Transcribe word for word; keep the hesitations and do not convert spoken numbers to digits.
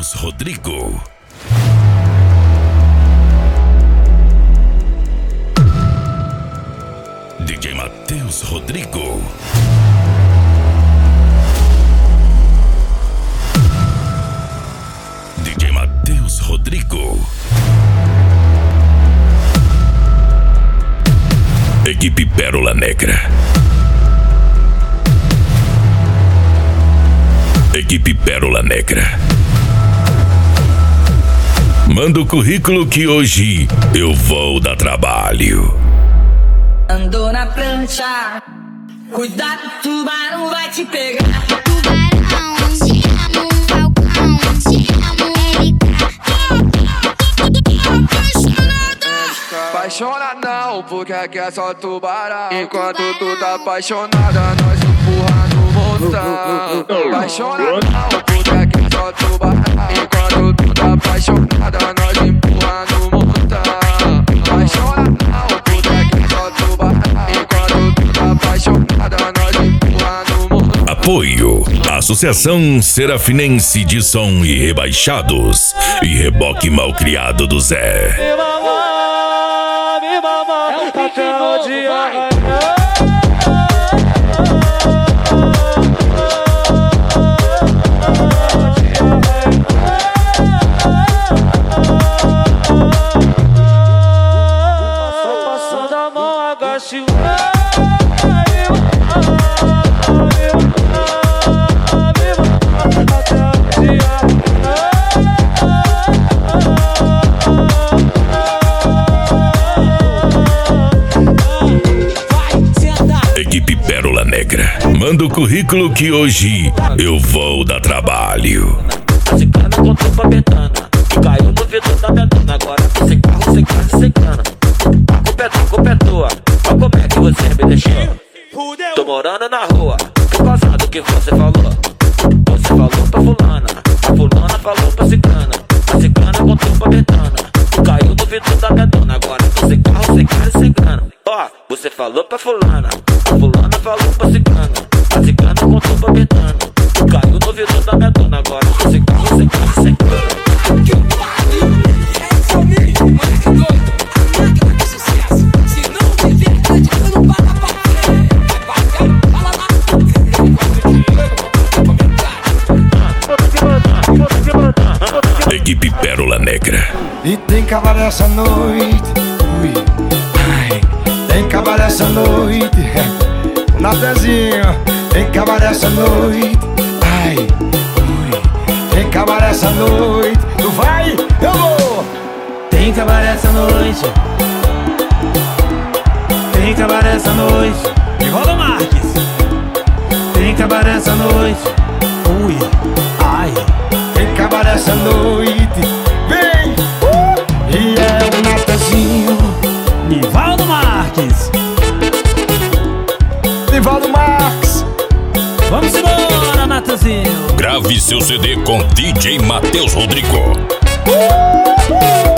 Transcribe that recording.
Matheus Rodrigo. D J Matheus Rodrigo. D J Matheus Rodrigo. Equipe Pérola Negra. Equipe Pérola Negra. Manda o currículo que hoje eu vou dar trabalho. Andou na prancha, cuidado, tubarão vai te pegar. Tubarão, te amo, Falcão, te amo, Apaixonada não, porque aqui é só tubarão. Enquanto tu tá apaixonada, nós empurra no montão. Apaixonada não, porque aqui é só tubarão. Enquanto tu tá apaixonada, nós empurra no montão. Apaixonada não, porque aqui é só tubarão. Enquanto tu tá apaixonada, nós empurra no montão. Apoio: Associação Serafinense de Som e Rebaixados e Reboque Malcriado do Zé. Me mamar, me mamar, é um papel de arranhar. Só passando a mão, agache o Equipe Pérola Negra. Manda o currículo que hoje eu vou dar trabalho. Esse cara contou pra Betana, que caiu no vidro da Betana. Agora você carro, você carro, você cana. A culpa é tua, a culpa é tua. Olha como é que você me deixou. Tô morando na rua, por causa do que você falou. Você falou pra fulana, a fulana falou pra ciclana. A ciclana contou pra Betana, que caiu no vidro da Betana. Agora você carro, você carro, você cana. Ó, você falou pra fulana, a fulana falou pra ciclana. A ciclana contou pra Betana, caiu no vidro da Betana. Agora você carro, você carro, você cana. Que pariu, é família, moleque doido. A máquina de sucesso, se não viver acreditando, para pra frente. Vai pagar, fala lá. Equipe Pérola Negra. E tem cavalo essa noite, ui, ai, tem cavalo essa noite, o Natanzinho, tem cavalo essa noite, ai, ui, tem cavalo essa noite, tu vai, eu vou. tem cavalo essa noite. Tem cavalo essa noite. Igual o Marques. Tem cavalo essa noite. Ui, ai. Tem cavalo essa noite, vem, uh, e é o Natanzinho, Nivaldo Marques. Nivaldo Marques. Vamos embora, Natanzinho. Grave seu C D com D J Matheus Rodrigo. Uh, uh.